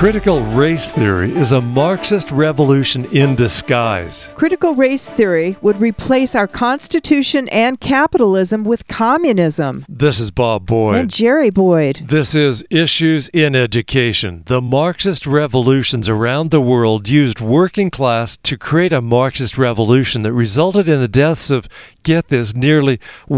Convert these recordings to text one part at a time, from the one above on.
Critical race theory is a Marxist revolution in disguise. Critical race theory would replace our Constitution and capitalism with communism. This is Bob Boyd. And Jerry Boyd. This is Issues in Education. The Marxist revolutions around the world used working class to create a Marxist revolution that resulted in the deaths of, get this, nearly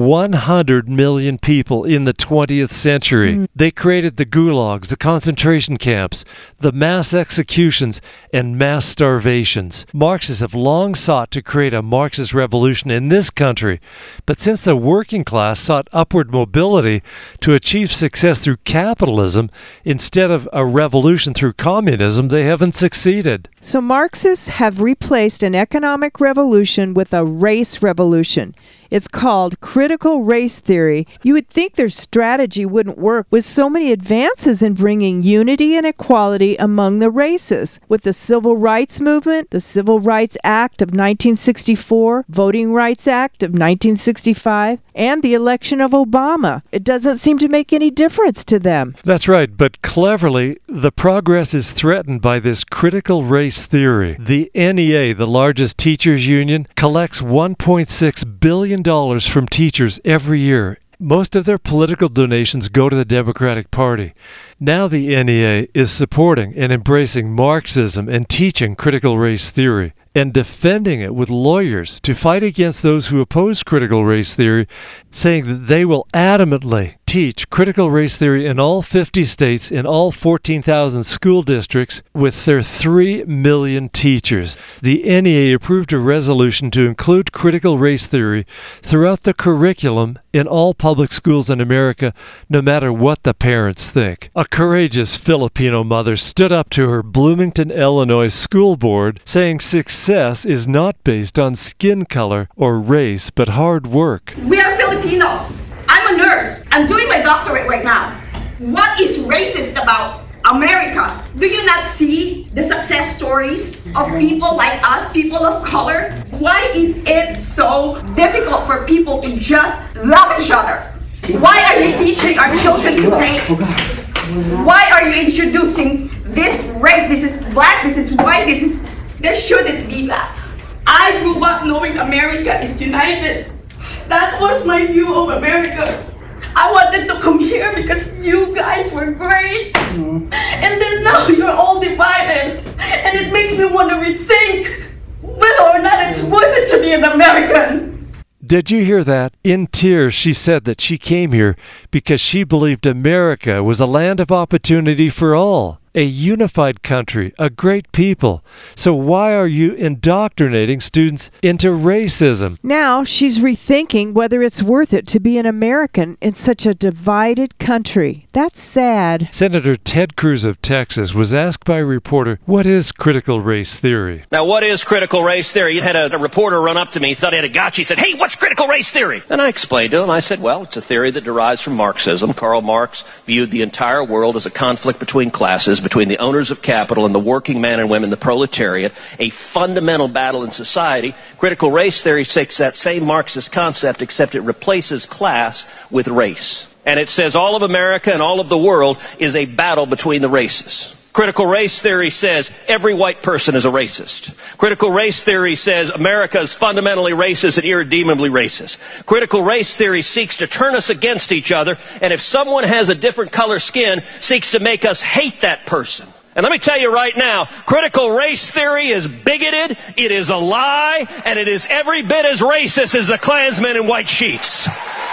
100 million people in the 20th century. They created the gulags, the concentration camps, the mass executions, and mass starvations. Marxists have long sought to create a Marxist revolution in this country, but since the working class sought upward mobility to achieve success through capitalism instead of a revolution through communism, they haven't succeeded. So Marxists have replaced an economic revolution with a race revolution. It's called critical race theory. You would think their strategy wouldn't work with so many advances in bringing unity and equality among the races. With the Civil Rights Movement, the Civil Rights Act of 1964, Voting Rights Act of 1965, and the election of Obama. It doesn't seem to make any difference to them. That's right, but cleverly, the progress is threatened by this critical race theory. The NEA, the largest teachers union, collects $1.6 billion from teachers every year. Most of their political donations go to the Democratic Party. Now the NEA is supporting and embracing Marxism and teaching critical race theory and defending it with lawyers to fight against those who oppose critical race theory, saying that they will adamantly teach critical race theory in all 50 states, in all 14,000 school districts, with their 3 million teachers. The NEA approved a resolution to include critical race theory throughout the curriculum in all public schools in America, no matter what the parents think. A courageous Filipino mother stood up to her Bloomington, Illinois school board, saying success is not based on skin color or race, but hard work. We are Filipinos. I'm a nurse. I'm doing my doctorate right now. What is racist about America? Do you not see the success stories of people like us, people of color? Why is it so difficult for people to just love each other? Why are you teaching our children to hate? Why are you introducing this race? This is black, this is white, there shouldn't be that. I grew up knowing America is united. That was my view of America. I wanted to come here because you guys were great. And then now you're all divided. And it makes me want to rethink whether or not it's worth it to be an American. Did you hear that? In tears, she said that she came here because she believed America was a land of opportunity for all. A unified country, a great people. So why are you indoctrinating students into racism? Now she's rethinking whether it's worth it to be an American in such a divided country. That's sad. Senator Ted Cruz of Texas was asked by a reporter, what is critical race theory? Now, what is critical race theory? You had a reporter run up to me, thought he had a gotcha. He said, hey, what's critical race theory? And I explained to him, I said, well, it's a theory that derives from Marxism. Karl Marx viewed the entire world as a conflict between classes, between the owners of capital and the working man and women, the proletariat, a fundamental battle in society. Critical race theory takes that same Marxist concept, except it replaces class with race. And it says all of America and all of the world is a battle between the races. Critical race theory says every white person is a racist. Critical race theory says America is fundamentally racist and irredeemably racist. Critical race theory seeks to turn us against each other, and if someone has a different color skin, seeks to make us hate that person. And let me tell you right now, critical race theory is bigoted, it is a lie, and it is every bit as racist as the Klansmen in white sheets.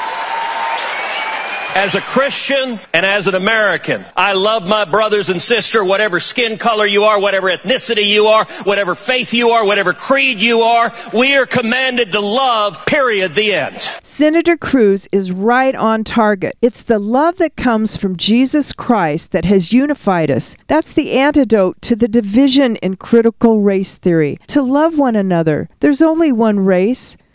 As a Christian and as an American, I love my brothers and sisters, whatever skin color you are, whatever ethnicity you are, whatever faith you are, whatever creed you are. We are commanded to love, period, the end. Senator Cruz is right on target. It's the love that comes from Jesus Christ that has unified us. That's the antidote to the division in critical race theory. To love one another. There's only one race.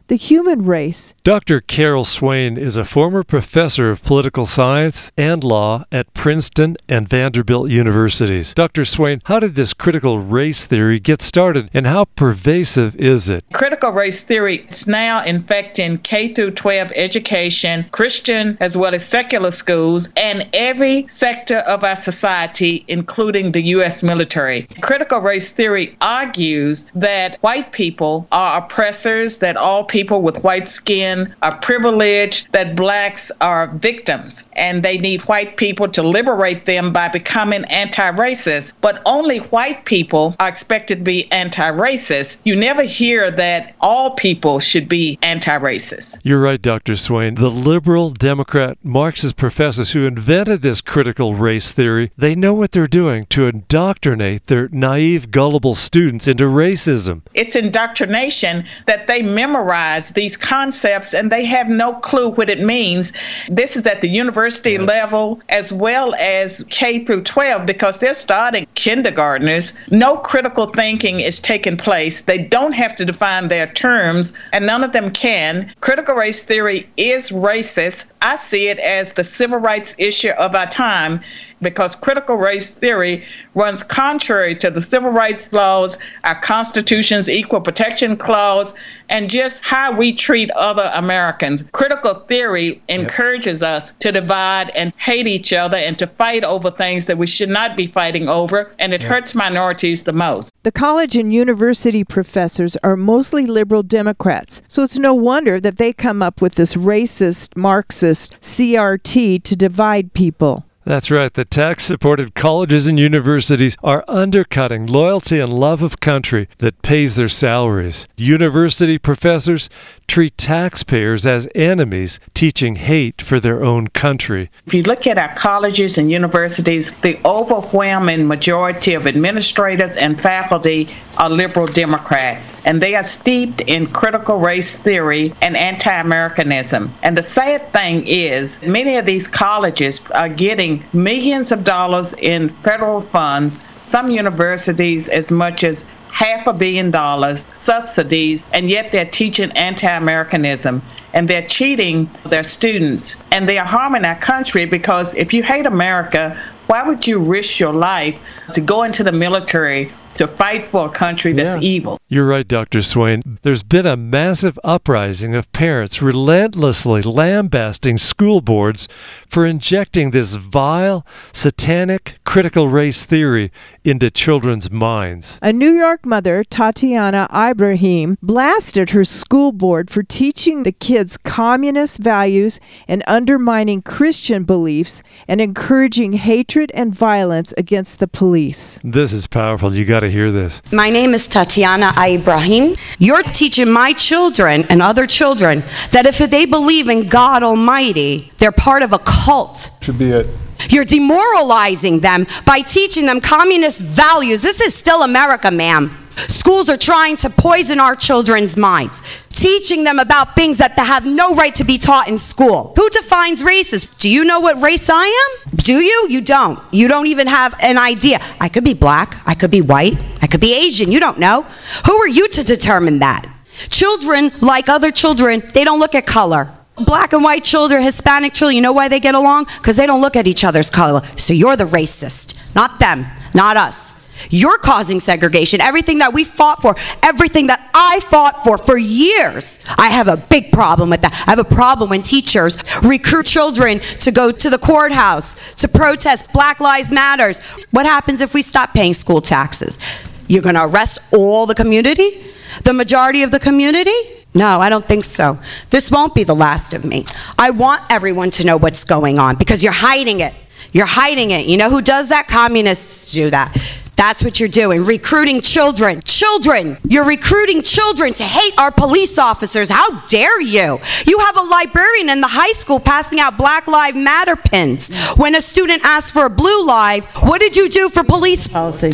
the human race. Dr. Carol Swain is a former professor of political science and law at Princeton and Vanderbilt universities. Dr. Swain, how did this critical race theory get started, and how pervasive is it? Critical race theory is now infecting K through 12 education, Christian as well as secular schools, and every sector of our society, including the U.S. military. Critical race theory argues that white people are oppressors, that all people with white skin are privileged, that blacks are victims, and they need white people to liberate them by becoming anti-racist. But only white people are expected to be anti-racist. You never hear that all people should be anti-racist. You're right, Dr. Swain. The liberal Democrat Marxist professors who invented this critical race theory, they know what they're doing to indoctrinate their naive, gullible students into racism. It's indoctrination that they memorize these concepts and they have no clue what it means. This is at the university level as well as K through 12, because they're starting kindergartners. No critical thinking is taking place. They don't have to define their terms, and none of them can. Critical race theory is racist. I see it as the civil rights issue of our time, because critical race theory runs contrary to the civil rights laws, our Constitution's Equal Protection Clause, and just how we treat other Americans. Critical theory encourages us to divide and hate each other and to fight over things that we should not be fighting over, and it hurts minorities the most. The college and university professors are mostly liberal Democrats, so it's no wonder that they come up with this racist, Marxist CRT to divide people. That's right. The tax-supported colleges and universities are undercutting loyalty and love of country that pays their salaries. University professors treat taxpayers as enemies, teaching hate for their own country. If you look at our colleges and universities, the overwhelming majority of administrators and faculty are liberal Democrats, and they are steeped in critical race theory and anti-Americanism. And the sad thing is, many of these colleges are getting millions of dollars in federal funds, some universities as much as $500 million subsidies, and yet they're teaching anti-Americanism, and they're cheating their students, and they are harming our country, because if you hate America, why would you risk your life to go into the military to fight for a country that's evil? You're right, Dr. Swain. There's been a massive uprising of parents relentlessly lambasting school boards for injecting this vile, satanic, critical race theory into children's minds. A New York mother, Tatiana Ibrahim, blasted her school board for teaching the kids communist values and undermining Christian beliefs and encouraging hatred and violence against the police. This is powerful. You got to hear this. My name is Tatiana Ibrahim. You're teaching my children and other children that if they believe in God Almighty, they're part of a cult. Should be it. You're demoralizing them by teaching them communist values. This is still America, ma'am. Schools are trying to poison our children's minds, teaching them about things that they have no right to be taught in school. Who defines races? Do you know what race I am? Do you? You don't. You don't even have an idea. I could be black. I could be white. I could be Asian. You don't know. Who are you to determine that? Children, like other children, they don't look at color. Black and white children, Hispanic children, you know why they get along? Because they don't look at each other's color. So you're the racist, not them, not us. You're causing segregation. Everything that we fought for, everything that I fought for years, I have a big problem with that. I have a problem when teachers recruit children to go to the courthouse to protest Black Lives Matters. What happens if we stop paying school taxes? You're going to arrest all the community? The majority of the community? No, I don't think so. This won't be the last of me. I want everyone to know what's going on because you're hiding it. You're hiding it. You know who does that? Communists do that. That's what you're doing, recruiting children. Children! You're recruiting children to hate our police officers. How dare you? You have a librarian in the high school passing out Black Lives Matter pins. When a student asks for a blue live, what did you do for police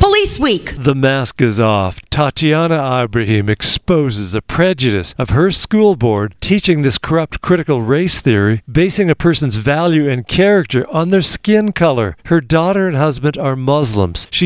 week? The mask is off. Tatiana Ibrahim exposes a prejudice of her school board teaching this corrupt critical race theory, basing a person's value and character on their skin color. Her daughter and husband are Muslims. She's a Christian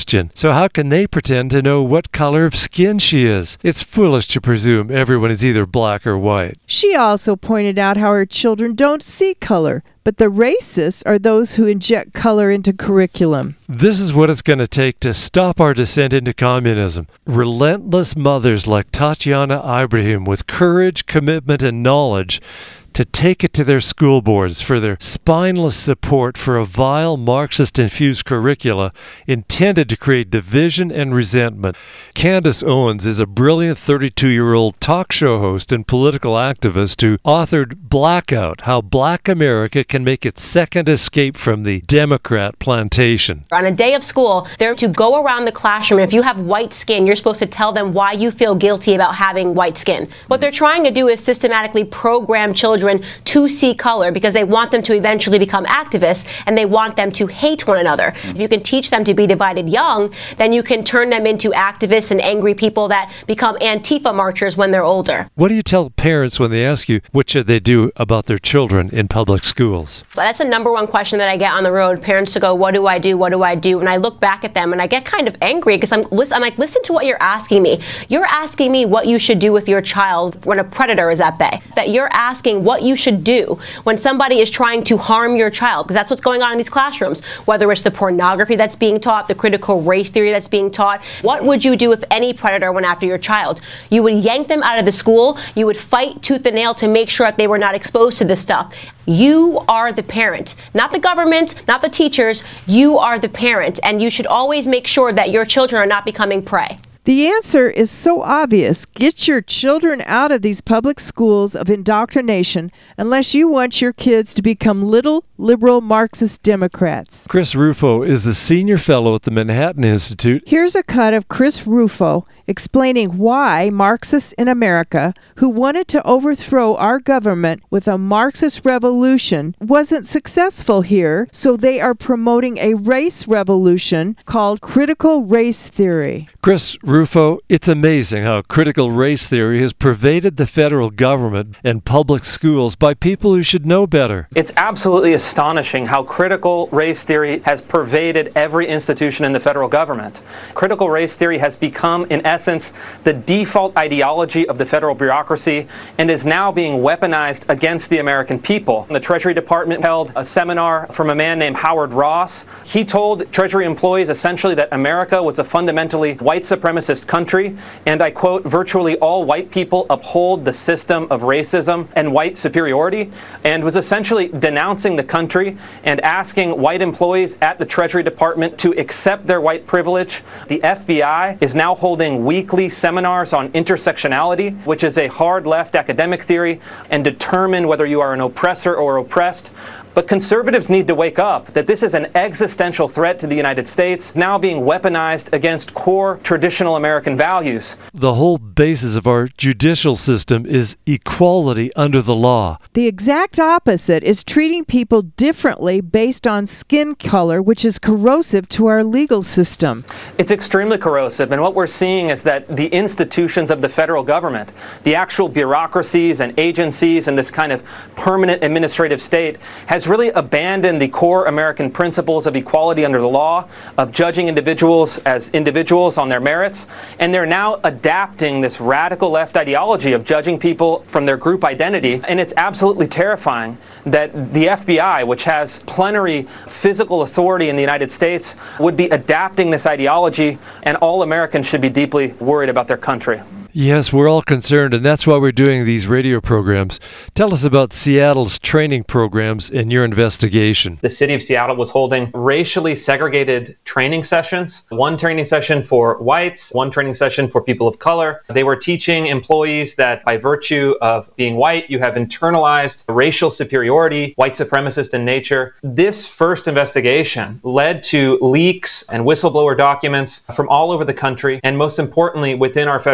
Christian, so how can they pretend to know what color of skin she is? It's foolish to presume everyone is either black or white. She also pointed out how her children don't see color, but the racists are those who inject color into curriculum. This is what it's going to take to stop our descent into communism. Relentless mothers like Tatiana Ibrahim with courage, commitment, and knowledge to take it to their school boards for their spineless support for a vile Marxist-infused curricula intended to create division and resentment. Candace Owens is a brilliant 32-year-old talk show host and political activist who authored Blackout, How Black America Can Make Its Second Escape from the Democrat Plantation. On a day of school, they're to go around the classroom, and if you have white skin, you're supposed to tell them why you feel guilty about having white skin. What they're trying to do is systematically program children to see color because they want them to eventually become activists and they want them to hate one another. If you can teach them to be divided young, then you can turn them into activists and angry people that become Antifa marchers when they're older. What do you tell parents when they ask you what should they do about their children in public schools? That's the number one question that I get on the road. Parents to go, what do I do? What do I do? And I look back at them and I get kind of angry because I'm like, listen to what you're asking me. You're asking me what you should do with your child when a predator is at bay. That you're asking what you should do when somebody is trying to harm your child, because that's what's going on in these classrooms, whether it's the pornography that's being taught, the critical race theory that's being taught. What would you do if any predator went after your child? You would yank them out of the school. You would fight tooth and nail to make sure that they were not exposed to this stuff. You are the parent, not the government, not the teachers. You are the parent, and you should always make sure that your children are not becoming prey. The answer is so obvious. Get your children out of these public schools of indoctrination unless you want your kids to become little liberal Marxist Democrats. Chris Rufo is the senior fellow at the Manhattan Institute. Here's a cut of Chris Rufo explaining why Marxists in America, who wanted to overthrow our government with a Marxist revolution, wasn't successful here, so they are promoting a race revolution called critical race theory. Chris Rufo, it's amazing how critical race theory has pervaded the federal government and public schools by people who should know better. It's absolutely astonishing how critical race theory has pervaded every institution in the federal government. Critical race theory has become, in essence, the default ideology of the federal bureaucracy and is now being weaponized against the American people. The Treasury Department held a seminar from a man named Howard Ross. He told Treasury employees essentially that America was a fundamentally white supremacist country, and I quote, virtually all white people uphold the system of racism and white superiority, and was essentially denouncing the country and asking white employees at the Treasury Department to accept their white privilege. The FBI is now holding weekly seminars on intersectionality, which is a hard left academic theory, and determine whether you are an oppressor or oppressed. But conservatives need to wake up that this is an existential threat to the United States, now being weaponized against core traditional American values. The whole basis of our judicial system is equality under the law. The exact opposite is treating people differently based on skin color, which is corrosive to our legal system. It's extremely corrosive, and what we're seeing is that the institutions of the federal government, the actual bureaucracies and agencies and this kind of permanent administrative state, has really abandoned the core American principles of equality under the law, of judging individuals as individuals on their merits, and they're now adapting this radical left ideology of judging people from their group identity. And it's absolutely terrifying that the FBI, which has plenary physical authority in the United States, would be adapting this ideology, and all Americans should be deeply worried about their country. Yes, we're all concerned, and that's why we're doing these radio programs. Tell us about Seattle's training programs and your investigation. The city of Seattle was holding racially segregated training sessions. One training session for whites, one training session for people of color. They were teaching employees that by virtue of being white, you have internalized racial superiority, white supremacist in nature. This first investigation led to leaks and whistleblower documents from all over the country, and most importantly, within our federal institutions.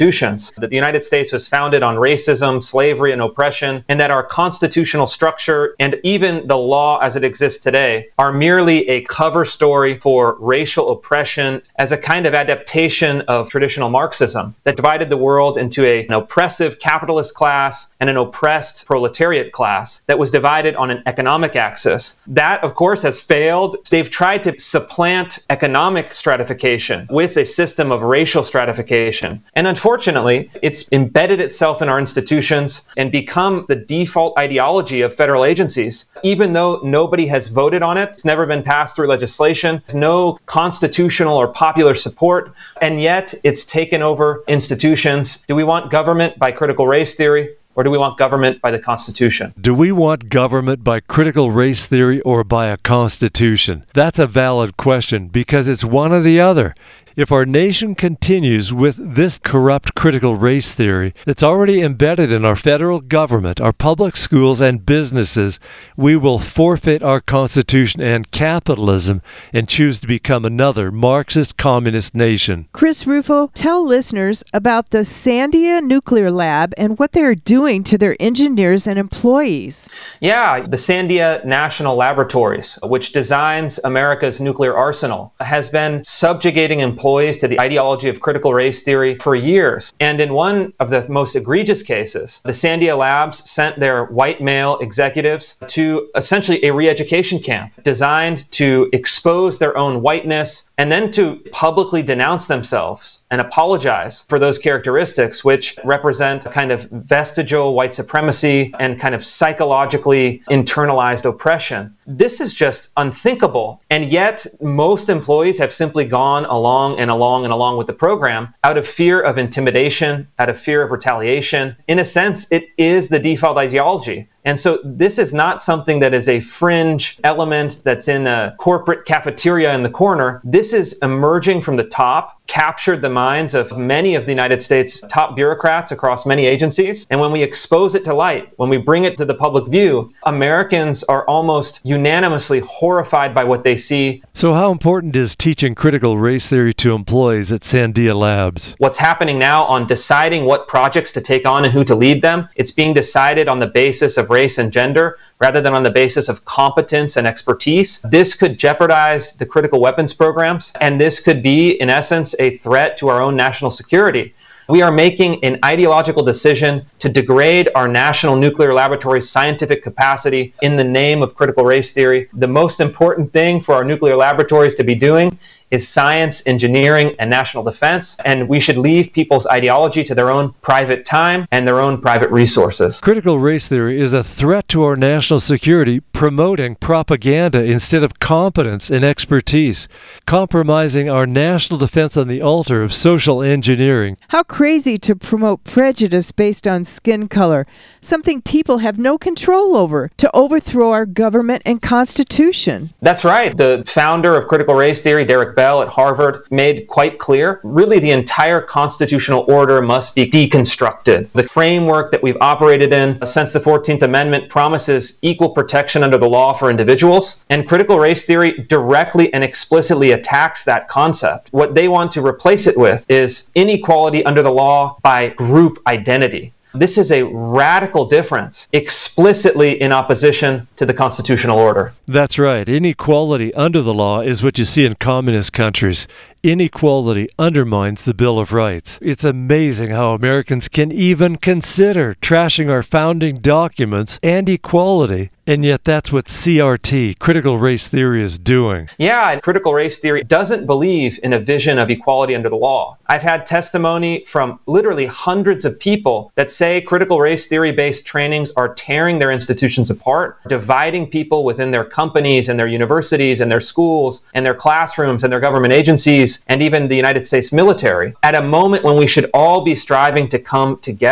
institutions, that the United States was founded on racism, slavery, and oppression, and that our constitutional structure and even the law as it exists today are merely a cover story for racial oppression as a kind of adaptation of traditional Marxism that divided the world into an oppressive capitalist class and an oppressed proletariat class that was divided on an economic axis. That, of course, has failed. They've tried to supplant economic stratification with a system of racial stratification. And unfortunately, it's embedded itself in our institutions and become the default ideology of federal agencies. Even though nobody has voted on it, it's never been passed through legislation, there's no constitutional or popular support, and yet it's taken over institutions. Do we want government by critical race theory? Or do we want government by the Constitution? Do we want government by critical race theory or by a constitution? That's a valid question because it's one or the other. If our nation continues with this corrupt critical race theory that's already embedded in our federal government, our public schools, and businesses, we will forfeit our Constitution and capitalism and choose to become another Marxist communist nation. Chris Rufo, tell listeners about the Sandia Nuclear Lab and what they are doing to their engineers and employees. Yeah, the Sandia National Laboratories, which designs America's nuclear arsenal, has been subjugating employees to the ideology of critical race theory for years. And in one of the most egregious cases, the Sandia Labs sent their white male executives to essentially a re-education camp designed to expose their own whiteness and then to publicly denounce themselves and apologize for those characteristics which represent a kind of vestigial white supremacy and kind of psychologically internalized oppression. This is just unthinkable. And yet most employees have simply gone along with the program out of fear of intimidation, out of fear of retaliation. In a sense, it is the default ideology. And so this is not something that is a fringe element that's in a corporate cafeteria in the corner. This is emerging from the top, captured the minds of many of the United States top bureaucrats across many agencies. And when we expose it to light, when we bring it to the public view, Americans are almost unanimously horrified by what they see. So how important is teaching critical race theory to employees at Sandia Labs? What's happening now on deciding what projects to take on and who to lead them, it's being decided on the basis of race and gender rather than on the basis of competence and expertise. This could jeopardize the critical weapons programs, and this could be, in essence, a threat to our own national security. We are making an ideological decision to degrade our national nuclear laboratory's scientific capacity in the name of critical race theory. The most important thing for our nuclear laboratories to be doing is science, engineering, and national defense, and we should leave people's ideology to their own private time and their own private resources. Critical race theory is a threat to our national security, promoting propaganda instead of competence and expertise, compromising our national defense on the altar of social engineering. How crazy to promote prejudice based on skin color, something people have no control over, to overthrow our government and Constitution. That's right. The founder of critical race theory, Derek Bell at Harvard, made quite clear, really the entire constitutional order must be deconstructed. The framework that we've operated in since the 14th Amendment promises equal protection under the law for individuals, and critical race theory directly and explicitly attacks that concept. What they want to replace it with is inequality under the law by group identity. This is a radical difference, explicitly in opposition to the constitutional order. That's right. Inequality under the law is what you see in communist countries. Inequality undermines the Bill of Rights. It's amazing how Americans can even consider trashing our founding documents and equality, and yet that's what CRT, critical race theory, is doing. Yeah, and critical race theory doesn't believe in a vision of equality under the law. I've had testimony from literally hundreds of people that say critical race theory-based trainings are tearing their institutions apart, dividing people within their companies and their universities and their schools and their classrooms and their government agencies and even the United States military, at a moment when we should all be striving to come together.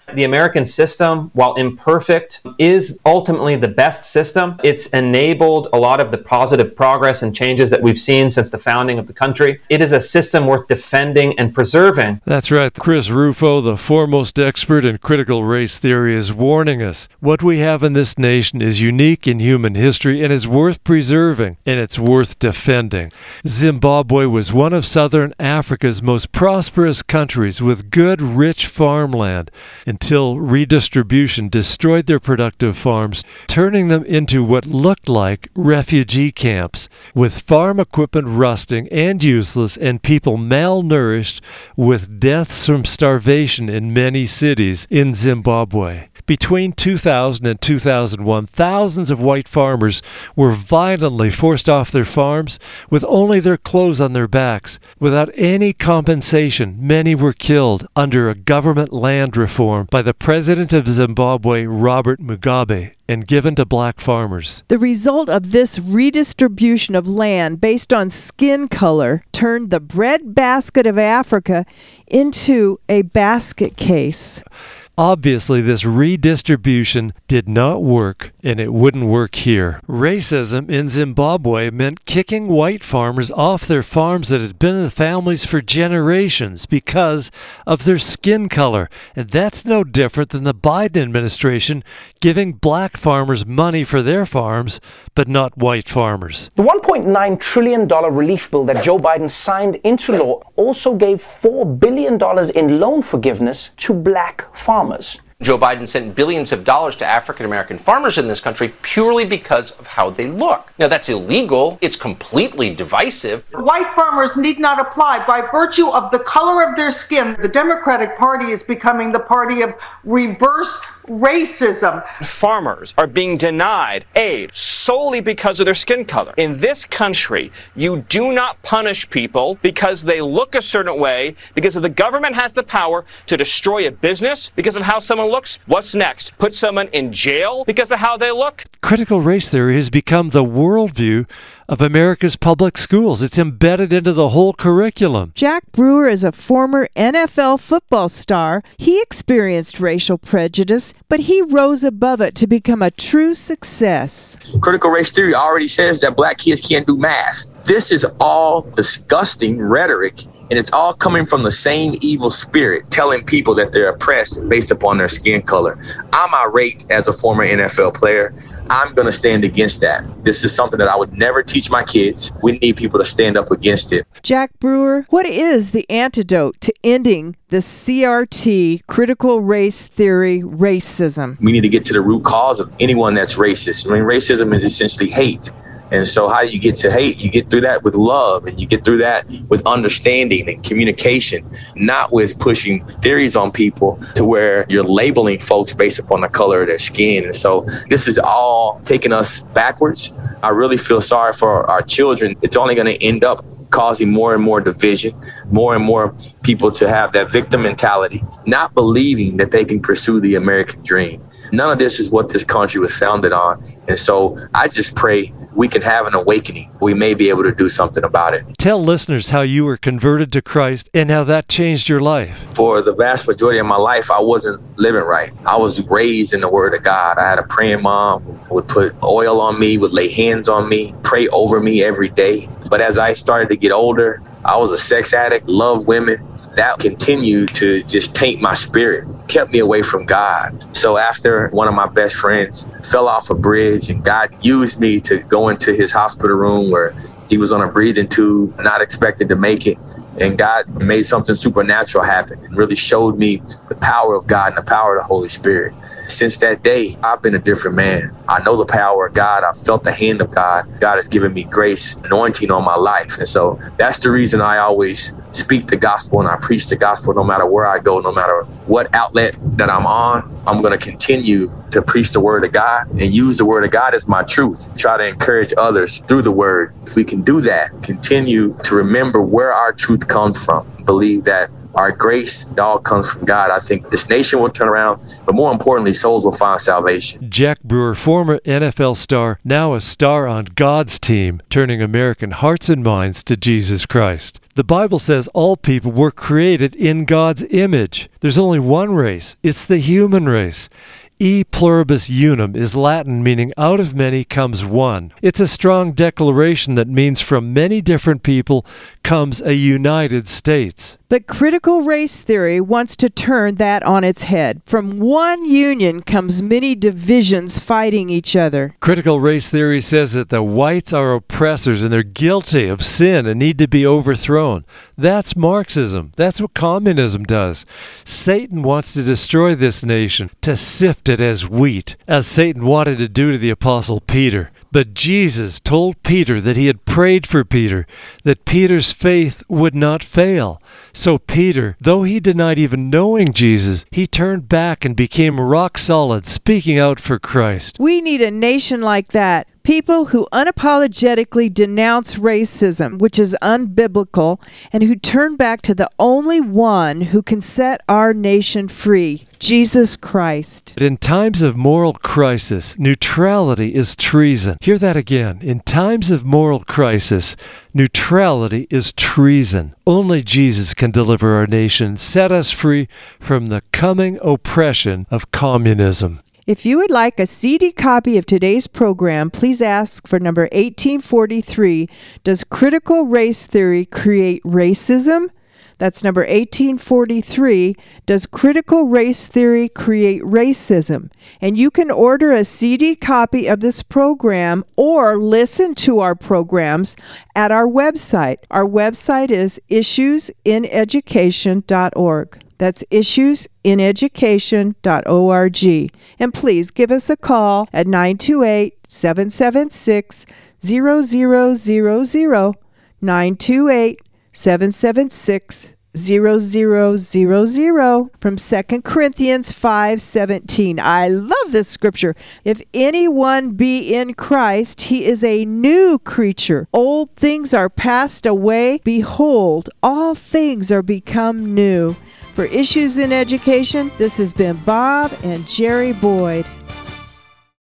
The American system, while imperfect, is ultimately the best system. It's enabled a lot of the positive progress and changes that we've seen since the founding of the country. It is a system worth defending and preserving. That's right. Chris Rufo, the foremost expert in critical race theory, is warning us. What we have in this nation is unique in human history and is worth preserving, and it's worth defending. Zimbabwe was one of southern Africa's most prosperous countries with good, rich farmland until redistribution destroyed their productive farms, turning them into what looked like refugee camps, with farm equipment rusting and useless and people malnourished, with deaths from starvation in many cities in Zimbabwe. Between 2000 and 2001, thousands of white farmers were violently forced off their farms with only their clothes on their backs. Without any compensation, many were killed under a government land reform by the president of Zimbabwe, Robert Mugabe, and given to black farmers. The result of this redistribution of land based on skin color turned the breadbasket of Africa into a basket case. Obviously, this redistribution did not work, and it wouldn't work here. Racism in Zimbabwe meant kicking white farmers off their farms that had been in the families for generations because of their skin color. And that's no different than the Biden administration giving black farmers money for their farms, but not white farmers. The $1.9 trillion relief bill that Joe Biden signed into law also gave $4 billion in loan forgiveness to black farmers. Joe Biden sent billions of dollars to African-American farmers in this country purely because of how they look. Now, that's illegal. It's completely divisive. White farmers need not apply by virtue of the color of their skin. The Democratic Party is becoming the party of reverse racism. Farmers are being denied aid solely because of their skin color. In this country, you do not punish people because they look a certain way, because if the government has the power to destroy a business because of how someone looks. What's next? Put someone in jail because of how they look? Critical race theory has become the worldview of America's public schools. It's embedded into the whole curriculum. Jack Brewer is a former NFL football star. He experienced racial prejudice, but he rose above it to become a true success. Critical race theory already says that black kids can't do math. This is all disgusting rhetoric, and it's all coming from the same evil spirit telling people that they're oppressed based upon their skin color. I'm irate as a former NFL player. I'm going to stand against that. This is something that I would never teach my kids. We need people to stand up against it. Jack Brewer, what is the antidote to ending the CRT, critical race theory, racism? We need to get to the root cause of anyone that's racist. I mean, racism is essentially hate. And so how do you get to hate? You get through that with love, and you get through that with understanding and communication, not with pushing theories on people to where you're labeling folks based upon the color of their skin. And so this is all taking us backwards. I really feel sorry for our children. It's only going to end up causing more and more division, more and more people to have that victim mentality, not believing that they can pursue the American dream. None of this is what this country was founded on. And so I just pray we can have an awakening. We may be able to do something about it. Tell listeners how you were converted to Christ and how that changed your life. For the vast majority of my life, I wasn't living right. I was raised in the Word of God. I had a praying mom who would put oil on me, would lay hands on me, pray over me every day. But as I started to get older, I was a sex addict, loved women. That continued to just taint my spirit, kept me away from God. So after one of my best friends fell off a bridge and God used me to go into his hospital room where he was on a breathing tube, not expected to make it. And God made something supernatural happen and really showed me the power of God and the power of the Holy Spirit. Since that day, I've been a different man. I know the power of God. I felt the hand of God. God has given me grace, anointing on my life. And so that's the reason I always speak the gospel and I preach the gospel no matter where I go, no matter what outlet that I'm on. I'm going to continue to preach the word of God and use the word of God as my truth. Try to encourage others through the word. If we can do that, continue to remember where our truth comes from. Believe that our grace, it all comes from God. I think this nation will turn around, but more importantly, souls will find salvation. Jack Brewer, former NFL star, now a star on God's team, turning American hearts and minds to Jesus Christ. The Bible says all people were created in God's image. There's only one race. It's the human race. E pluribus unum is Latin meaning out of many comes one. It's a strong declaration that means from many different people comes a United States. But critical race theory wants to turn that on its head. From one union comes many divisions fighting each other. Critical race theory says that the whites are oppressors and they're guilty of sin and need to be overthrown. That's Marxism. That's what communism does. Satan wants to destroy this nation, to sift it as wheat, as Satan wanted to do to the Apostle Peter. But Jesus told Peter that he had prayed for Peter, that Peter's faith would not fail. So Peter, though he denied even knowing Jesus, he turned back and became rock solid, speaking out for Christ. We need a nation like that. People who unapologetically denounce racism, which is unbiblical, and who turn back to the only one who can set our nation free, Jesus Christ. In times of moral crisis, neutrality is treason. Hear that again. In times of moral crisis, neutrality is treason. Only Jesus can deliver our nation, set us free from the coming oppression of communism. If you would like a CD copy of today's program, please ask for number 1843. Does critical race theory create racism? That's number 1843. Does critical race theory create racism? And you can order a CD copy of this program or listen to our programs at our website. Our website is issuesineducation.org. That's issuesineducation.org. And please give us a call at 928-776-0000, 928-776-0000 from 2 Corinthians 5:17. I love this scripture. If anyone be in Christ, he is a new creature. Old things are passed away. Behold, all things are become new. For Issues in Education, this has been Bob and Jerry Boyd.